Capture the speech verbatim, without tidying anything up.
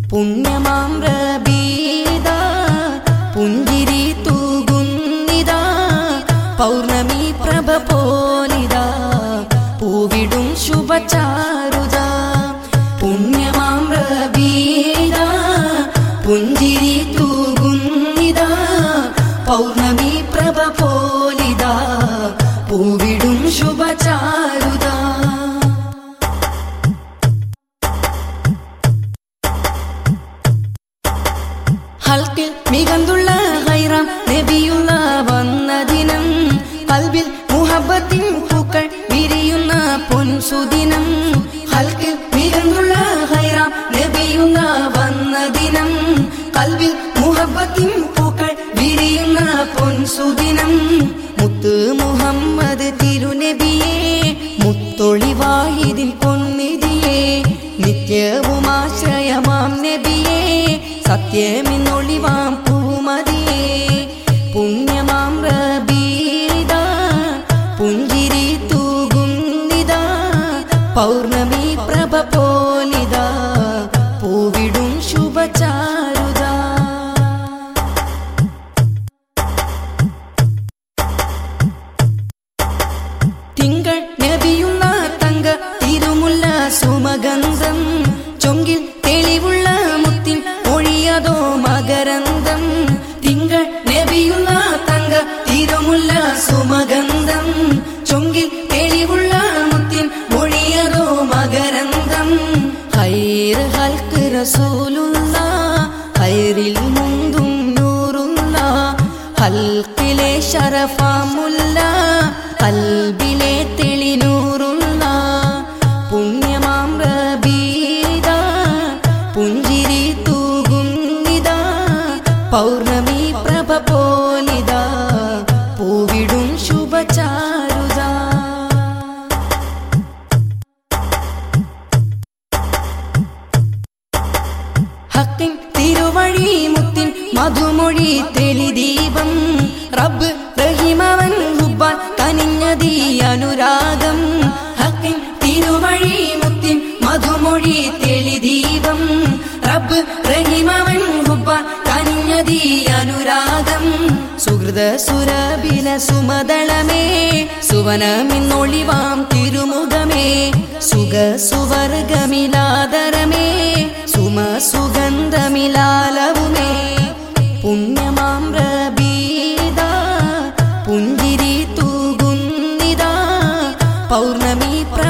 പുണ്യമാം റബീദാ പുഞ്ചിരി തൂകുന്നിതാ പൗർണമി പ്രഭ പോലിതാ പൂവിടും ശുഭചാരുതാ പുണ്യമാം റബീദാ പുഞ്ചിരി തൂകുന്നിതാ പൗർണമി പ്രഭ പോലിതാ പൂവിടും ശുഭചാരുതാ ഹൽക്കിൽ മികന്തുള്ള ഹൈറാം നബിയുള്ള വന്ന ദിനം കൽബിൽ മുഹബ്ബത്തിൻ പൂക്കൾ വിരിയുന്ന പൊൻസുദിനം ഹൽക്കിൽ മികന്തുള്ള ഹൈറാം നബിയുള്ള വന്ന ദിനം കൽബിൽ മുഹബ്ബത്തിൻ പൂക്കൾ വിരിയുന്ന പൊൻസുദിനം മുത്ത് മുഹമ്മദ് തിരുനബിയേ മുത്തൊളി വാഹിദിൻ പൊന്നിധിയേ നിത്യവും ആശ്രയമാം നബിയേ സത്യമെന്നൊളിവാം പൂമതിയേ പുണ്യമാം റബീദാ പുഞ്ചിരി തൂകുന്നിതാ പൗർണമി പ്രഭ പോലിതാ പൂവിടും ശുഭചാരുതാ തിങ്കൾ നബിയുള്ള തങ്ക തിരുമുല്ല സുമഗന്ധം ചൊങ്കിൽ തെളിവുള്ള മുത്തിൻ ഒഴിയതോ മകരന്തം തിങ്കൾ നബിയുള്ള തങ്ക തിരുമുല്ല സുമഗന്ധം ചൊങ്കിൽ തെളിവുള്ള മുത്തിൻ ഒഴിയതോ മകരന്തം ഖൈർ ഹൽക്ക് റസൂലുള്ള ഖൈറിൽ മുന്തും നൂറുള്ള ഹൽക്കിലെ ശറഫാമുല്ല കൽബിലെ തെളിനൂറുള്ള പുണ്യമാം റബീദാ പുഞ്ചിരി തൂകുന്നിതാ പൗർണമി പ്രഭ പോലിതാ പൂവിടും ശുഭചാരുതാ ഹക്കിൻ തിരുവഴി മുത്തിൻ മധുമൊഴി തെളിദീപം റബ്ബ് റഹീമവൻ ഹുബ്ബാൻ കനിഞ്ഞതീ അനുരാഗം ഹക്കിൻ തിരുവഴി മുത്തിൻ മധുമൊഴി തെളിദീപം റബ്ബ് റഹീമവൻ ഹുബ്ബാൻ കനിഞ്ഞതീ അനുരാഗം സുഹൃത സുരബില സുമദളമേ സുവനമിന്നൊളിവാം തിരുമുഖമേ സുഖ സുവർഗമിലാദരമേ സുമ സുഗന്ധമിലാലവുമേ പുണ്യമാം റബീദാ പുഞ്ചിരി തൂകുന്നിതാ പൗർണമി പ്ര